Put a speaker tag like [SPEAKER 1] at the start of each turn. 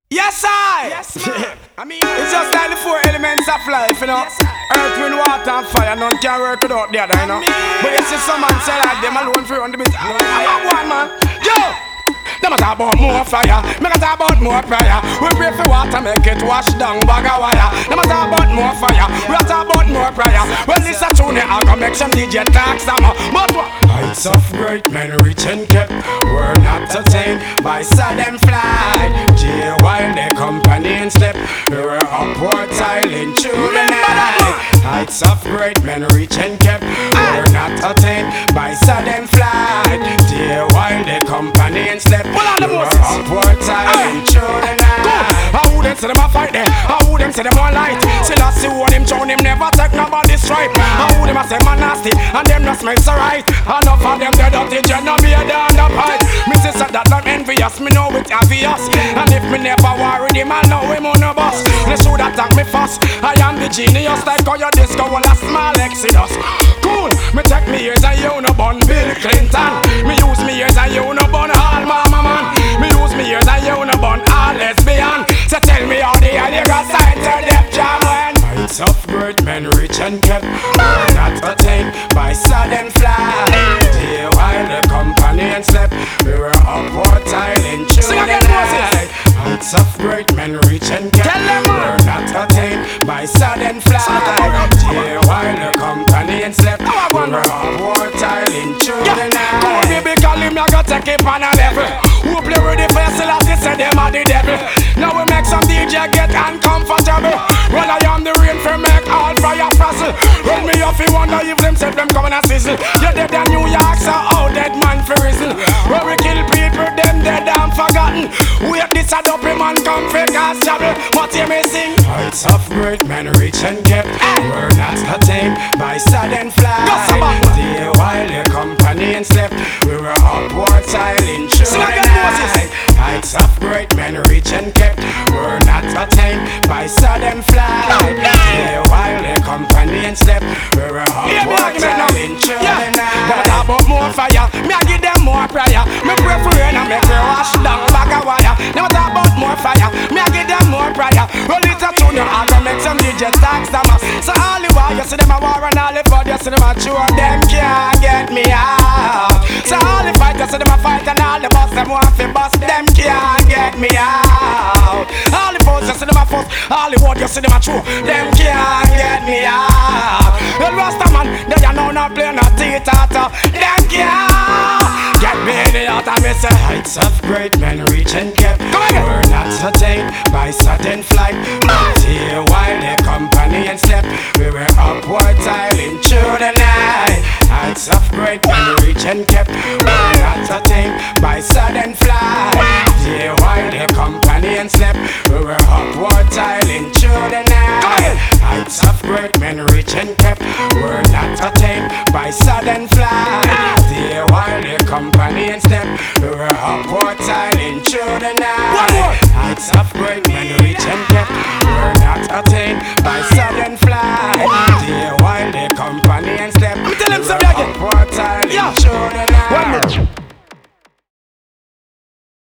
[SPEAKER 1] Yes, I.
[SPEAKER 2] Yes, man. I mean,
[SPEAKER 1] It's just like the four elements of life, you know.
[SPEAKER 2] Yes, sir.
[SPEAKER 1] Earth, wind, water, and fire. None can work without the other, you know. But you see some man say like them alone for run the business. I'm one man. Yo! Them a talk about more fire. Me a talk about more prayer. We pray for water, make it wash down bag of wire. Them a talk about more fire. We a talk about more prayer. Well, this a tune I go make some DJ talk some. But what? Heights of great men reach and kept. We're not attained by sudden flight. Jail while the company step. We're upward tiling through the night. Heights of great men reach and kept. We're not attained by sudden flight. Jail while the company step. We're upward tiling through the night. I wouldn't say them a fight there. I wouldn't say them a light. Still I see one him shown him never take nobody's stripe. I would him a say man nasty and them not smell so right. Enough of them they dirty jet no be a down the pipe. Me say that I'm envious, me know it obvious. And if me never worry him, I know him on a bus. They should attack me first. I am the genius like how your disco will a small exodus. Cool, me take me ears and you no bun Bill Clinton. Me use me ears and you no bun all mama man. Me use me ears and you no bun all lesbian. So tell me how the hell you got signed to them jam when heights of great men rich and kept. We're not attained by sudden flight. Day while the company slept. We were upward tiling through the night. Heights of great men rich and kept. We're not attained by sudden flight. Day while the company slept. We were upward tiling through the night. Come on baby, call him, I gotta take it on a level. Who play with the face, I say them are the devil. Now we make some DJ get uncomfortable. Well, I am the rain for make all fire frazzle. When me off, you wonder if them say them coming a sizzle. You're dead than New York, so how dead man for reason. When we kill people, them dead and forgotten. Wait, this a dopey man come fake as trouble. What you may sing? Heights of great men rich and kept. We're not attained by sudden flight. Day while the company slept. We were upward tiling through the night. Heights of great men rich and kept. We're not attained by sudden flight. Day while the company slept. We were upward tiling through the night. Them talk about more fire. Me I give them more prayer. Me pray for rain and make me wash down bag of wire. Them talk about more fire. Me I give them more prayer. Well it's a tune I go make some DJ talk some. So all the while you see them a war and all the bud you see them a chew. Them can't get me out. So all the fight you see them a fight and all the boss them want fi bust. Them can't get me out. All the foes you see them a fuss. All the word you see them a chew. Them can't get me out. The Rasta man they a know not play no theater. Them can't get me in the out and me say heights of great men reach and kept. We're not attained by sudden flight. But here while the company and slept. We were upward tiling through the night. Heights of great men reach and kept. We're not attained by sudden flight. Here while the company and slept. We were upward tiling through the night. Heights of great men reach and kept. We're not attained by sudden flight. Here while the company and slept. We were upward tiling through the night. Heights of great men reach and kept.